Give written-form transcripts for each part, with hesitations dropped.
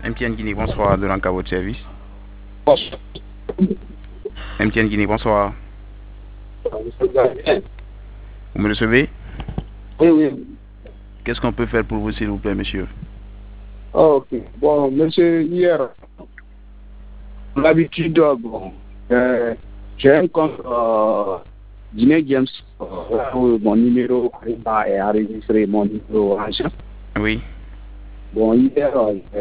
MTN Guinée, bonsoir, de l'Anka, votre service. Bonsoir. MTN Guinée, bonsoir. Vous me recevez? Oui, oui. Qu'est-ce qu'on peut faire pour vous, s'il vous plaît, monsieur? Oh, ok. Bon, monsieur, hier, l'habitude, bon, j'ai un compte Guinée Games où mon numéro est enregistré, mon numéro orange. Oui. Bon, hier,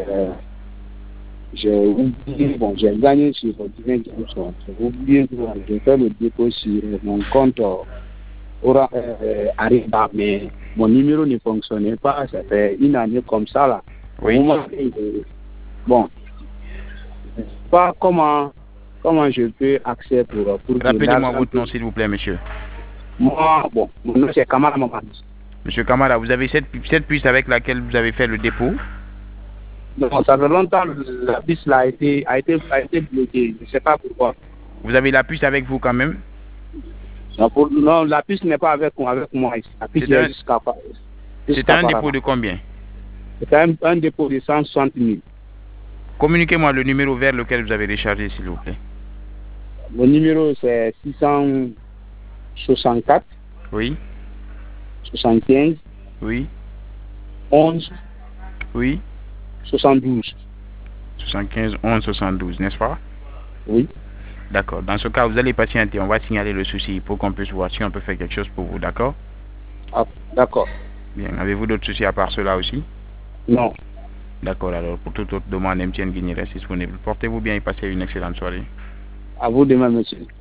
j'ai oublié, bon, j'ai gagné sur Guinée Games. J'ai oublié de faire le dépôt sur mon compte Ariba, mais mon numéro ne fonctionnait pas. Ça fait une année comme ça, là. Oui. Au moment bon, je ne sais pas comment je peux accéder pour Rappelez-moi votre nom, s'il vous plaît, monsieur. Moi, bon, mon nom c'est Kamara Mamadi. Monsieur Kamara, vous avez cette puce avec laquelle vous avez fait le dépôt? Non, ça fait longtemps la puce là a été bloquée. Je ne sais pas pourquoi. Vous avez la puce avec vous quand même? Non, la puce n'est pas avec moi ici. La puce est jusqu'à pas. C'était un dépôt de combien? C'était un dépôt de 160 000. Communiquez-moi le numéro vers lequel vous avez déchargé, s'il vous plaît. Mon numéro c'est 664. Oui. 75. Oui. 11. Oui. 72. 75 11 72, n'est-ce pas? Oui. D'accord. Dans ce cas, vous allez patienter. On va signaler le souci pour qu'on puisse voir si on peut faire quelque chose pour vous, d'accord? Ah, d'accord. Bien. Avez-vous d'autres soucis à part cela aussi? Non. D'accord. Alors, pour toute autre demande, MTN Guinée reste disponible. Portez-vous bien et passez une excellente soirée. À vous demain, monsieur.